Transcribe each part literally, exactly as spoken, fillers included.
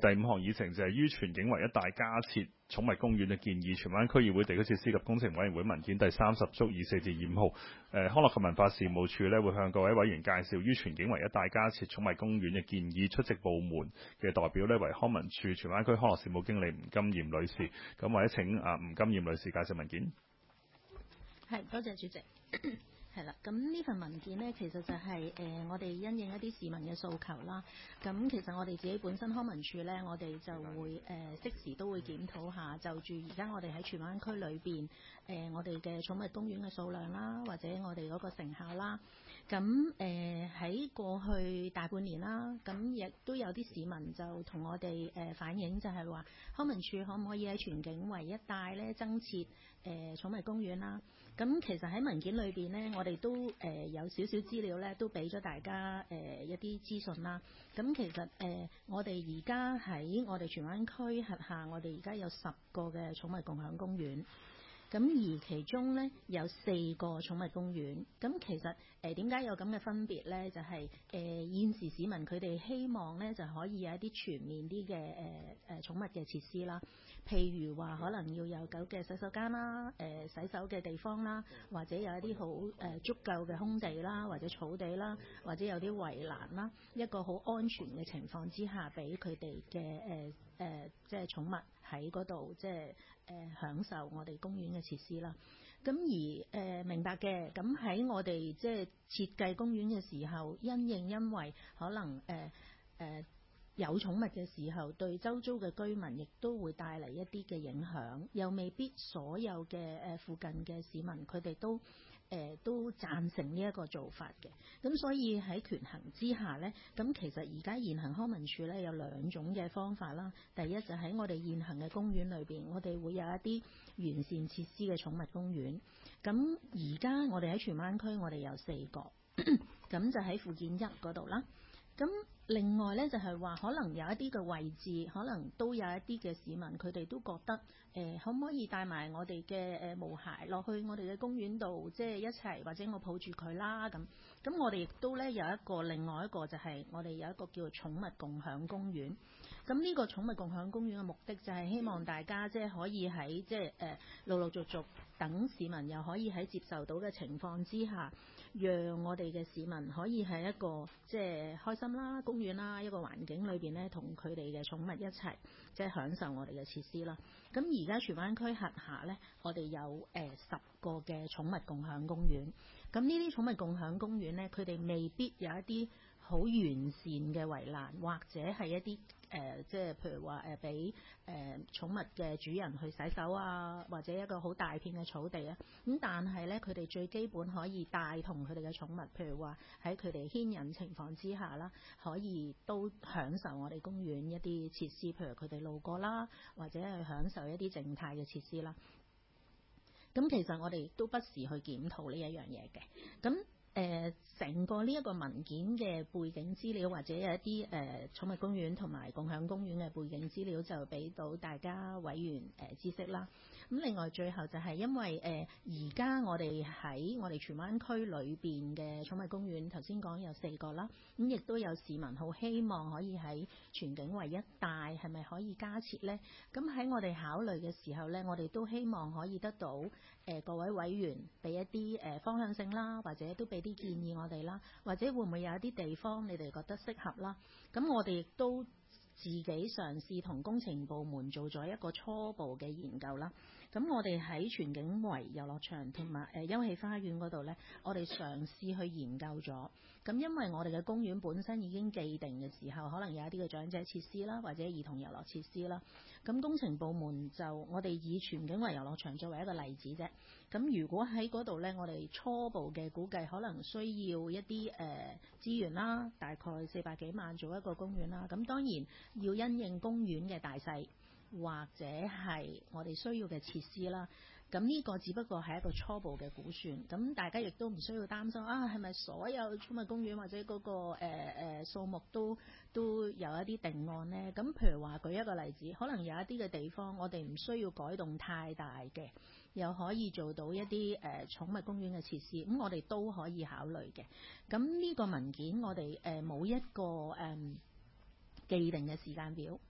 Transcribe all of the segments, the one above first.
第五項議程就係於荃景圍一帶加設寵物公園嘅建議，荃灣區議會地區設施及工程委員會文件第三十足以四至二五號。誒、呃、康樂及文化事務處咧會向各位委員介紹於荃景圍一帶加設寵物公園嘅建議，出席部門嘅代表咧為康文署荃灣區康樂事務經理吳金艷女士。咁或者請啊吳金艷女士介紹文件。 係，多謝主席。係啦，咁呢份文件呢，其實就係、是、誒、呃、我哋因應一啲市民嘅訴求啦。咁其實我哋自己本身康文署呢，我哋就會誒、呃、適時都會檢討下，就住而家我哋喺荃灣區裏邊誒我哋嘅寵物公園嘅數量啦，或者我哋嗰個成效啦。咁誒喺過去大半年啦，咁亦都有啲市民就同我哋誒、呃、反映，就係話康文署可唔可以喺荃景圍一帶咧增設誒、呃、寵物公園啦？咁其實喺文件裏邊呢，我哋都誒、呃、有少少資料咧，都俾咗大家誒、呃、一啲資訊啦。咁其實誒、呃、我哋而家喺我哋荃灣區轄下，我哋而家有十個嘅寵物共享公園。咁而其中咧有四個寵物公園，咁其實誒點解有咁嘅分別咧？就係、是、誒、呃、現時市民佢哋希望咧就可以有一啲全面啲嘅誒誒寵物嘅設施啦，譬如話可能要有狗嘅洗手間啦、誒、呃、洗手嘅地方啦，或者有一啲好誒足夠嘅空地啦，或者草地啦，或者有啲圍欄啦，一個好安全嘅情況之下，俾佢哋嘅誒誒即係寵物喺嗰度即係。誒、呃、享受我哋公園嘅設施啦，咁而誒、呃、明白嘅，咁喺我哋即係設計公園嘅時候，因應因為可能誒誒、呃呃、有寵物嘅時候，對周遭嘅居民亦都會帶嚟一啲嘅影響，又未必所有嘅誒、呃、附近嘅市民佢哋都。誒、呃、都贊成呢一個做法嘅，咁所以喺權衡之下呢，咁其實而家現行康文署呢有兩種嘅方法啦。第一就喺我哋現行嘅公園裏邊，我哋會有一啲完善設施嘅寵物公園。咁而家我哋喺荃灣區，我哋有四個，咁就喺附件一嗰度啦。咁另外呢，就係話，可能有一啲嘅位置，可能都有一啲嘅市民，佢哋都覺得誒、呃，可唔可以帶埋我哋嘅誒毛孩落去我哋嘅公園度，即係一齊，或者我抱住佢啦咁。咁我哋亦都呢有一個另外一個就係我哋有一個叫做寵物共享公園。咁呢個寵物共享公園嘅目的就係希望大家即係可以喺即係誒陸陸續續等市民又可以喺接受到嘅情況之下，讓我哋嘅市民可以喺一個即係開心啦、公園啦一個環境裏邊咧，同佢哋嘅寵物一齊即係享受我哋嘅設施啦。咁而家荃灣區轄下咧，我哋有誒十個嘅寵物共享公園。咁呢啲寵物共享公園咧，佢哋未必有一啲好完善嘅圍欄，或者係一啲誒、呃，即係譬如話誒，俾、呃、誒寵物嘅主人去洗手啊，或者一個好大片嘅草地啊。咁但係咧，佢哋最基本可以帶同佢哋嘅寵物，譬如話喺佢哋牽引情況之下啦，可以都享受我哋公園一啲設施，譬如佢哋路過啦，或者係享受一啲靜態嘅設施啦。咁其實我哋都不時去檢討呢一樣嘢嘅。咁誒成個呢一個文件嘅背景資料，或者有一啲誒、呃、寵物公園同埋共享公園嘅背景資料，就俾到大家委員誒、呃、知識啦。咁另外最後就係因為誒而家我哋喺我哋荃灣區裏邊嘅寵物公園，頭先講有四個啦，咁亦都有市民好希望可以喺荃景圍一帶係咪可以加設呢？咁喺我哋考慮嘅時候呢，我哋都希望可以得到誒、呃、各位委員俾一啲誒、呃、方向性啦，或者都俾啲建議我哋啦，或者會唔會有一啲地方你哋覺得適合啦？咁我哋亦都自己嘗試同工程部門做咗一個初步嘅研究啦。咁我哋喺荃景圍遊樂場同埋誒休憩花園嗰度呢，我哋嘗試去研究咗。咁因為我哋嘅公園本身已經既定嘅時候，可能有一啲嘅長者設施啦，或者兒童遊樂設施啦。咁工程部門就我哋以荃景圍遊樂場作為一個例子啫。咁如果喺嗰度呢，我哋初步嘅估計可能需要一啲誒、呃、資源啦，大概四百幾萬做一個公園啦。咁當然要因應公園嘅大細，或者係我哋需要嘅設施啦。咁呢個只不過係一個初步嘅估算。咁大家亦都唔需要擔心啊，係咪所有寵物公園或者嗰、嗰個誒誒、呃、數目都都有一啲定案呢？咁譬如話舉一個例子，可能有一啲嘅地方我哋唔需要改動太大嘅，又可以做到一啲誒、呃、寵物公園嘅設施，咁我哋都可以考慮嘅。咁呢個文件我哋誒冇一個誒、呃、既定嘅時間表。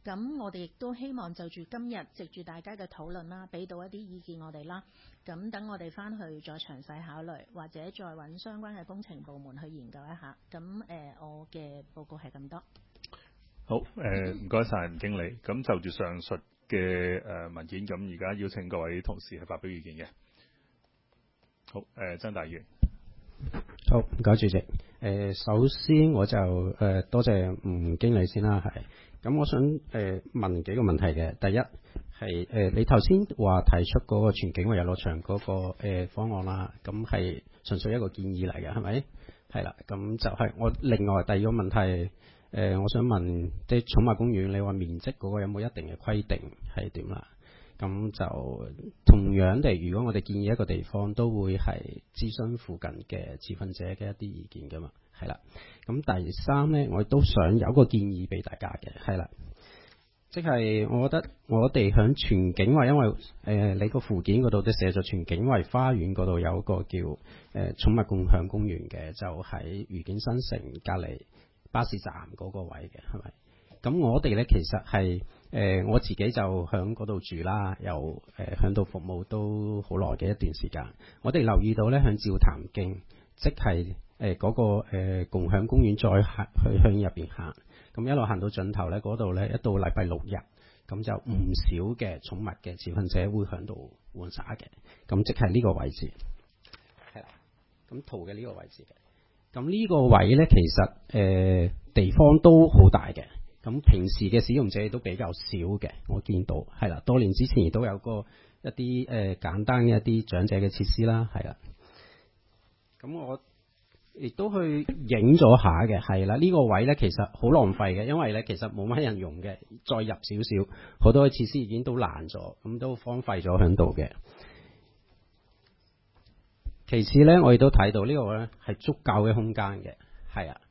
咁我哋亦都希望就住今日藉住大家嘅討論啦，俾到一啲意見我哋啦。咁等我哋翻去再詳細考慮，或者再揾相關嘅工程部門去研究一下。咁誒、呃，我嘅報告係咁多。 好，誒唔該晒吳經理。咁就住上述嘅誒文件，咁而家邀請各位同事係發表意見嘅。好，誒、呃、曾大議員。 好，唔該主席。誒、呃，首先我就誒、呃、多謝吳經理先啦，係。咁我想誒、呃、問幾個問題嘅。第一係誒、呃、你頭先話提出嗰個全景圍遊樂場嗰、那個、呃、方案啦，咁係純粹一個建議嚟嘅，係咪？係啦，咁就係我另外第二個問題，誒、呃、我想問，即係寵物公園，你話面積嗰個有冇一定嘅規定係點啦？咁就同樣地，如果我哋建議一個地方，都會係諮詢附近嘅持份者嘅一啲意見噶嘛，係啦。咁第三呢，我都想有個建議俾大家嘅，係啦，即係我覺得我哋響全景圍，因為誒、呃、你個附件嗰度都寫咗全景圍花園嗰度有個叫誒寵、呃、物共享公園嘅，就喺愉景新城隔離巴士站嗰個位嘅，係咪？咁我哋呢，其實係誒、呃、我自己就響嗰度住啦，又誒響度服務都好耐嘅一段時間。我哋留意到呢，響照潭徑，即係誒嗰個、呃、共享公園再行去向入邊行，咁一路行到盡頭呢，嗰度呢，一到禮拜六日，咁就唔少嘅寵物嘅持份者會響度玩耍嘅。咁即係呢個位置，係啦。咁圖嘅呢個位置嘅，咁呢個位呢，其實誒、呃、地方都好大嘅。咁平時嘅使用者都比較少嘅，我見到係啦。多年之前亦都有個一啲誒、呃、簡單嘅一啲長者嘅設施啦，係啦。咁我亦都去影咗下嘅，係啦。呢、這個位呢，其實好浪費嘅，因為呢，其實冇乜人用嘅。再入少少，好多嘅設施已經都爛咗，咁都荒廢咗喺度嘅。其次呢，我亦都睇到呢個呢係足夠嘅空間嘅，係啊。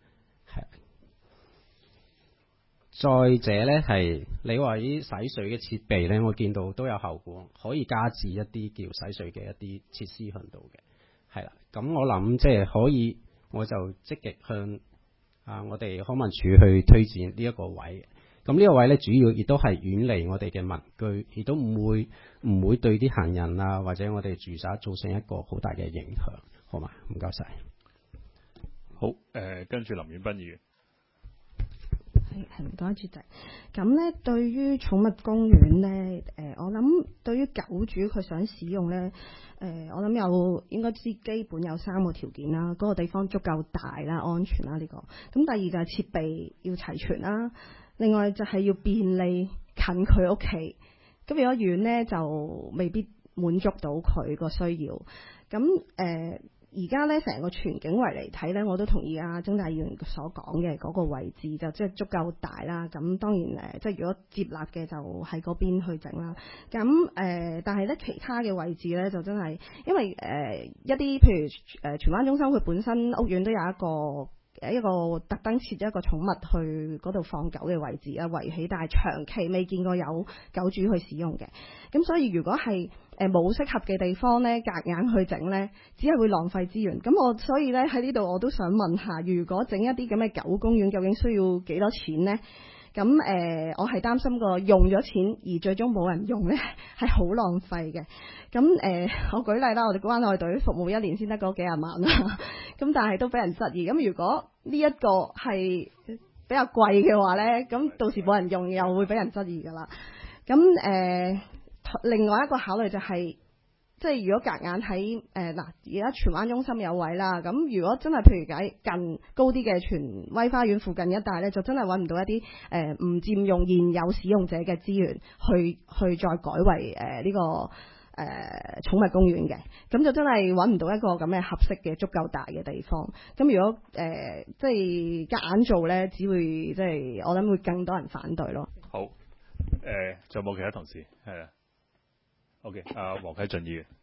再者呢，係你話啲洗水嘅設備呢，我見到都有後顧，可以加置一啲叫洗水嘅一啲設施喺度嘅，係啦。咁我諗即係可以，我就積極向啊我哋康文署去推薦呢一個位。咁呢個位呢，主要亦都係遠離我哋嘅民居，亦都唔會唔會對啲行人啊或者我哋住宅造成一個好大嘅影響，好嘛？唔該晒。 好，誒、呃，跟住林遠斌議員。 係唔該，主席。咁咧，對於寵物公園咧，誒、呃，我諗對於狗主佢想使用咧，誒、呃，我諗有應該知基本有三個條件啦。嗰、那個地方足夠大啦，安全啦呢、這個。咁第二就係設備要齊全啦。另外就係要便利近佢屋企。咁如果遠咧，就未必滿足到佢個需要。咁誒。呃而家咧成個全景圍嚟睇咧，我都同意阿曾大議員所講嘅嗰個位置就即係足夠大啦。咁當然誒，即係如果接納嘅就喺嗰邊去整啦。咁誒、呃，但係咧其他嘅位置咧就真係因為誒、呃、一啲譬如誒荃灣中心佢本身屋苑都有一個。一個特登設一個寵物去嗰度放狗嘅位置啊，圍起，但係長期未見過有狗主去使用嘅。咁所以如果係誒冇適合嘅地方咧，夾硬去整咧，只係會浪費資源。咁我所以咧喺呢度我都想問下，如果整一啲咁嘅狗公園，究竟需要幾多錢呢？咁誒、呃，我係擔心個用咗錢而最終冇人用咧，係好浪費嘅。咁誒、呃，我舉例啦，我哋關愛隊服務一年先得嗰幾廿萬啦，咁但係都俾人質疑。咁如果呢一個係比較貴嘅話咧，咁到時冇人用又會俾人質疑噶啦。咁誒、呃，另外一個考慮就係、是。即係如果夾硬喺誒嗱，而家荃灣中心有位啦，咁如果真係譬如解近高啲嘅荃威花園附近一帶咧，就真係揾唔到一啲誒唔佔用現有使用者嘅資源去去再改為誒呢、呃這個誒、呃、寵物公園嘅，咁就真係揾唔到一個咁嘅合適嘅足夠大嘅地方。咁如果誒、呃、即係夾硬做咧，只會即係我諗會更多人反對咯。 好，誒仲有冇其他同事係啊？O.K. 阿黃啟俊議員，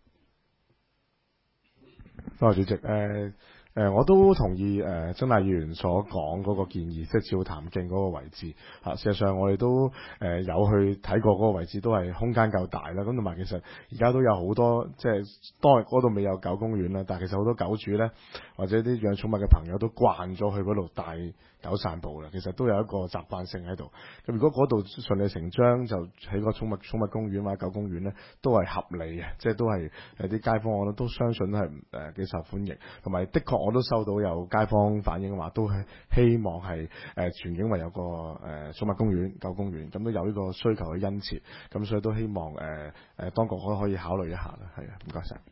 多謝主席。誒、呃、誒、呃，我都同意誒、呃、曾大議員所講嗰個建議，即係照潭徑嗰個位置嚇、啊。事實上，我哋都誒、呃、有去睇過嗰個位置，都係空間夠大啦。咁同埋其實而家都有好多即係當日嗰度未有狗公園啦，但係其實好多狗主咧，或者啲養寵物嘅朋友都慣咗去嗰度帶搞散步啦，其實都有一個習慣性喺度。咁如果嗰度順理成章就起個寵物寵物公園或者狗公園咧，都係合理嘅，即係都係誒啲街坊我都相信都係誒幾受歡迎，同埋的確我都收到有街坊反映話，都係希望係誒荃景圍有個誒寵物公園、狗公園，咁都有呢個需求嘅殷切，咁所以都希望誒誒、呃、當局可可以考慮一下啦。係啊，唔該晒。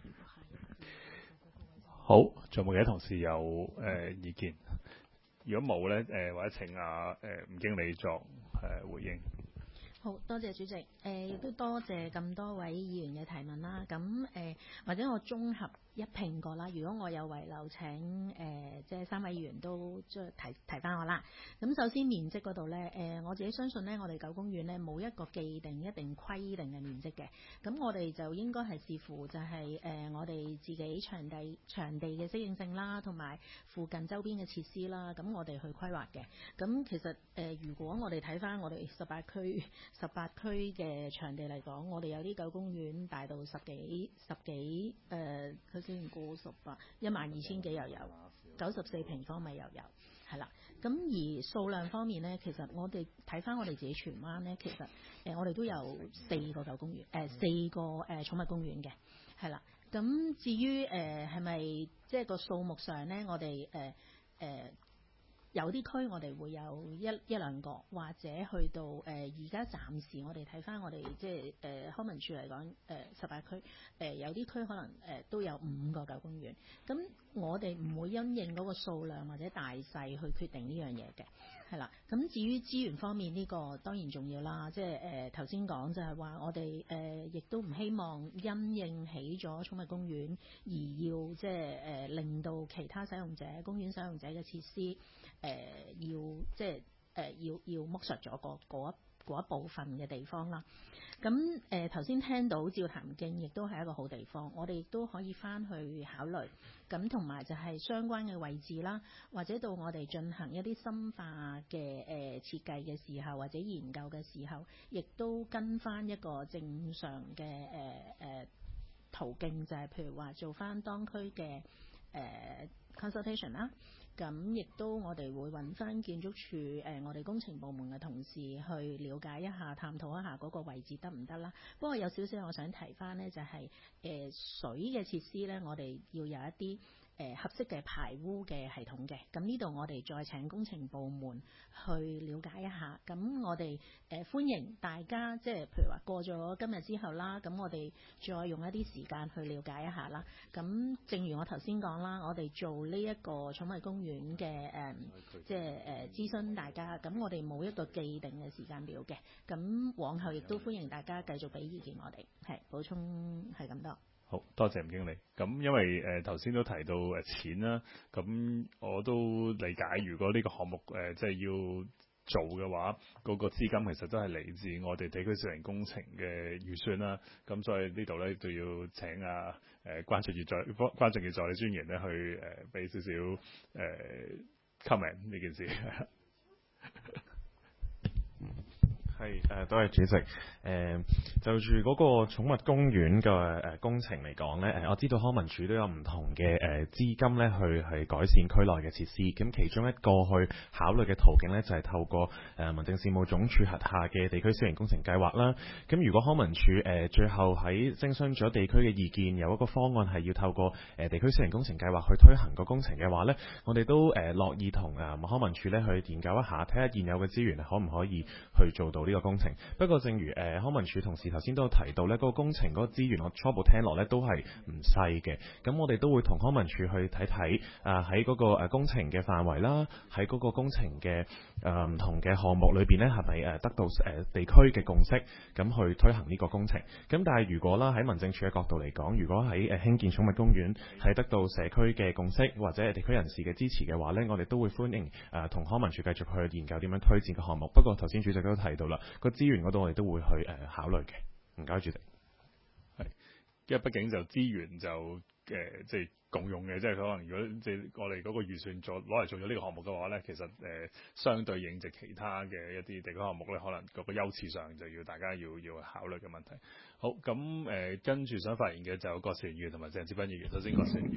好，仲有冇其他同事有誒、呃、意見？如果冇咧，誒、呃、或者請阿誒吳經理作誒、呃、回應。 好多謝主席，誒、呃、亦都多謝咁多位議員嘅提問啦。咁誒、呃、或者我綜合一併過啦。如果我有遺漏，請誒、呃、即係三位議員都即係提提翻我啦。咁首先面積嗰度咧，誒、呃、我自己相信咧，我哋狗公園咧冇一個既定一定規定嘅面積嘅。咁我哋就應該係視乎就係、是、誒、呃、我哋自己場地場地嘅適應性啦，同埋附近周邊嘅設施啦。咁我哋去規劃嘅。咁其實誒、呃、如果我哋睇翻我哋十八區。十八區嘅場地嚟講，我哋有啲狗公園大到十幾十幾誒，佢先估十八一萬二千幾又有，九十四平方米又有，係啦。咁而數量方面呢，其實我哋睇翻我哋自己荃灣呢，其實誒、呃、我哋都有四個狗公園，誒、呃、四個誒、呃、寵物公園嘅，係啦。咁至於誒係咪即係個數目上呢，我哋誒誒。呃呃有啲區我哋會有一一兩個，或者去到誒而家暫時我哋睇翻我哋即係誒康文署嚟講誒十八區誒、呃、有啲區可能誒、呃、都有五個狗公園，咁我哋唔會因應嗰個數量或者大細去決定呢樣嘢嘅，係啦。咁至於資源方面呢、這個當然重要啦，即係誒頭先講就係話我哋誒亦都唔希望因應起咗寵物公園而要即係誒令到其他使用者公園使用者嘅設施。誒、呃、要即係誒、呃、要要剝削咗個嗰一嗰一部分嘅地方啦。咁誒頭先聽到照潭徑亦都係一個好地方，我哋亦都可以翻去考慮。咁同埋就係相關嘅位置啦，或者到我哋進行一啲深化嘅誒、呃、設計嘅時候，或者研究嘅時候，亦都跟翻一個正常嘅誒誒途徑，就係、是、譬如話做翻當區嘅誒、呃、consultation 啦。咁亦都我哋會揾翻建築署誒、呃，我哋工程部門嘅同事去了解一下、探討一下嗰個位置得唔得啦。不過有少少我想提翻呢，就係、是、誒、呃、水嘅設施呢，我哋要有一啲誒、呃、合適嘅排污嘅系統嘅。咁呢度我哋再請工程部門去了解一下。咁我哋誒、呃、歡迎大家，即係譬如話過咗今日之後啦，咁我哋再用一啲時間去了解一下啦。咁正如我頭先講啦，我哋做呢一個寵物公園嘅誒，即係誒諮詢大家。咁我哋冇一個既定嘅時間表嘅。咁往後亦都歡迎大家繼續俾意見我哋。係補充係咁多。 好多謝吳經理。咁因為誒頭先都提到誒錢啦，咁我都理解，如果呢個項目誒即係要做嘅話，嗰、那個資金其實都係嚟自我哋地區小型工程嘅預算啦。咁所以呢度咧就要請啊誒、呃、關注業助關注業助理專員咧去誒俾、呃、少少誒、呃、comment 呢件事。 係誒，多謝主席。誒、呃，就住嗰個寵物公園嘅誒工程嚟講咧，誒我知道康文署都有唔同嘅誒資金咧，去去改善區內嘅設施。咁其中一個去考慮嘅途徑咧，就係、是、透過誒民政事務總署轄下嘅地區小型工程計劃啦。咁如果康文署誒、呃、最後喺徵詢咗地區嘅意見，有一個方案係要透過誒地區小型工程計劃去推行個工程嘅話咧，我哋都誒樂意同誒康文署咧去研究一下，睇下現有嘅資源可唔可以去做到呢個工程。不過正如誒、呃、康文署同事頭先都有提到咧，嗰、那個工程嗰個資源我初步聽落咧都係唔細嘅。咁我哋都會同康文署去睇睇啊喺嗰個誒工程嘅範圍啦，喺嗰個工程嘅誒唔同嘅項目裏邊咧，係咪誒得到誒、呃、地區嘅共識，咁去推行呢個工程。咁但係如果啦喺民政處嘅角度嚟講，如果喺誒興建寵物公園係得到社區嘅共識或者係地區人士嘅支持嘅話咧，我哋都會歡迎誒同、呃、康文署繼續去研究點樣推薦個項目。不過頭先主席都提到啦，個資源嗰度我哋都會去誒、呃、考慮嘅。唔該，主席。 係，因為畢竟就資源就誒、呃、即係共用嘅，即係可能如果即係我哋嗰個預算做攞嚟做咗呢個項目嘅話咧，其實誒、呃、相對應值其他嘅一啲地區項目咧，可能嗰個優次上就要大家要要考慮嘅問題。好，咁誒、呃、跟住想發言嘅就有郭兆元議員同埋鄭志斌議員。首先郭兆元議員。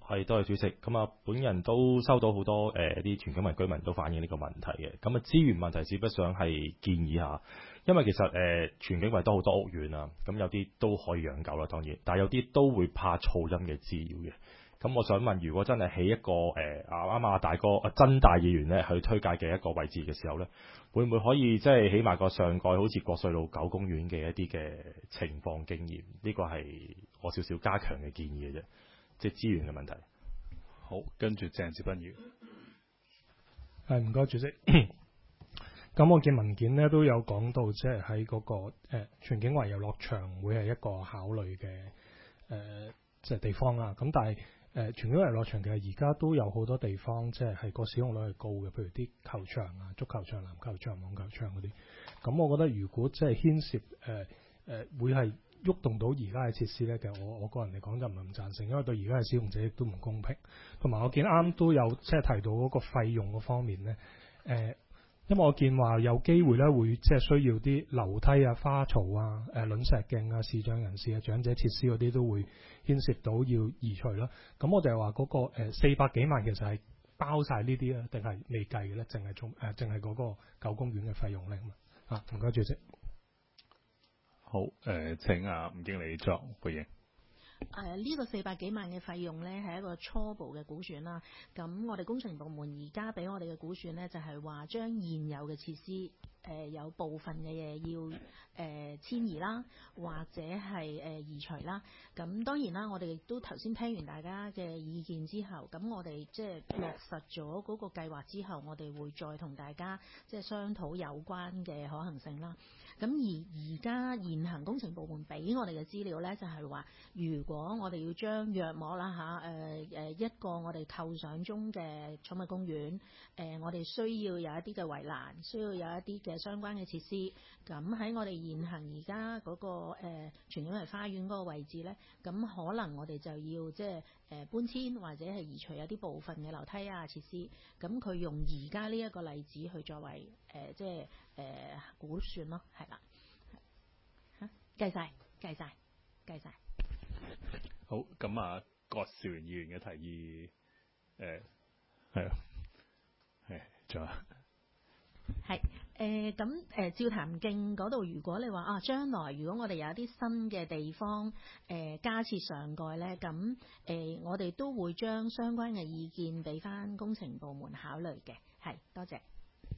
係，多謝主席。咁啊，本人都收到好多誒啲荃景圍居民都反映呢個問題嘅。咁啊，資源問題，只不想係建議下，因為其實誒荃景圍都好多屋苑啊，咁有啲都可以養狗啦，當然，但係有啲都會怕噪音嘅滋擾嘅。咁我想問，如果真係起一個誒啱啱阿大哥阿曾大議員咧去推介嘅一個位置嘅時候咧，會唔會可以即係起埋個上蓋好似國稅路狗公園嘅一啲嘅情況經驗？呢個係我少少加強嘅建議嘅啫，即係資源嘅問題。 好，跟住鄭志斌議員。 係，唔該主席。咁我見文件咧都有講到，即係喺嗰個誒荃景圍遊樂場會係一個考慮嘅誒即係地方啦。咁但係誒荃景圍遊樂場其實而家都有好多地方，即係係個使用率係高嘅，譬如啲球場啊、足球場、籃球場、網球場嗰啲。咁我覺得如果即係牽涉誒誒、呃呃、會係喐動到而家嘅設施咧，其實我我個人嚟講就唔係咁贊成，因為對而家嘅使用者亦都唔公平。同埋我見啱都有即係提到嗰個費用嗰方面咧，誒、呃。因為我見話有機會咧，會即係需要啲樓梯啊、花槽啊、誒卵石徑啊、視障人士啊、長者設施嗰啲都會牽涉到要移除啦。咁我哋係話嗰個誒四百幾萬其實係包晒呢啲啊，定係未計嘅咧？淨係從誒淨係嗰個狗公園嘅費用咧？啊，唔該主席。 好，誒、呃、請啊吳經理作回應。 誒、呃、呢、這個四百幾萬嘅費用呢，係一個初步嘅估算啦。咁我哋工程部門而家俾我哋嘅估算呢，就係話將現有嘅設施誒、呃、有部分嘅嘢要誒、呃、遷移啦，或者係誒、呃、移除啦。咁當然啦，我哋亦都頭先聽完大家嘅意見之後，咁我哋即係落實咗嗰個計劃之後，我哋會再同大家即係商討有關嘅可行性啦。咁而而家現行工程部門俾我哋嘅資料呢，就係話，如果我哋要將約莫啦嚇誒誒一個我哋構想中嘅寵物公園，誒、呃、我哋需要有一啲嘅圍欄，需要有一啲嘅相關嘅設施。咁喺我哋現行而家嗰個誒荃景圍花園嗰個位置呢，咁可能我哋就要即係誒搬遷或者係移除一啲部分嘅樓梯啊設施。咁佢用而家呢一個例子去作為誒、呃、即係誒、呃、估算咯，係啦，嚇計晒計晒計晒。 好，咁啊，葛兆源議員嘅提議，誒係啊，係仲有。 係誒咁誒，照潭徑嗰度，如果你話啊，將來如果我哋有一啲新嘅地方誒、呃、加設上蓋咧，咁誒、呃、我哋都會將相關嘅意見俾翻工程部門考慮嘅。係，多謝。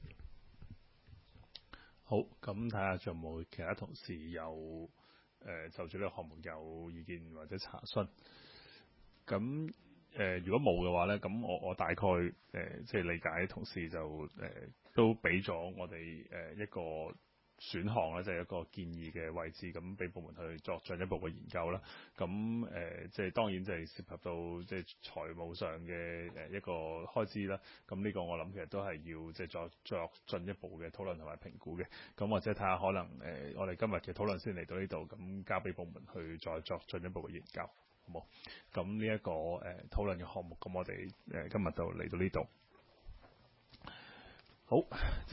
好，咁睇下仲有冇其他同事有誒、呃、就住呢個項目有意見或者查詢。咁誒、呃，如果冇嘅話咧，咁我我大概誒、呃、即係理解同事就誒、呃、都俾咗我哋誒、呃、一個選項咧，即係一個建議嘅位置，咁俾部門去作進一步嘅研究啦。咁誒、呃、即係當然就係涉及到即係財務上嘅誒一個開支啦。咁呢個我諗其實都係要即係作作進一步嘅討論同埋評估嘅。咁或者睇下可能誒、呃、我哋今日嘅討論先嚟到呢度，咁交俾部門去再作進一步嘅研究。好冇？咁呢一個誒、呃、討論嘅項目，咁我哋誒、呃、今日就嚟到呢度。好。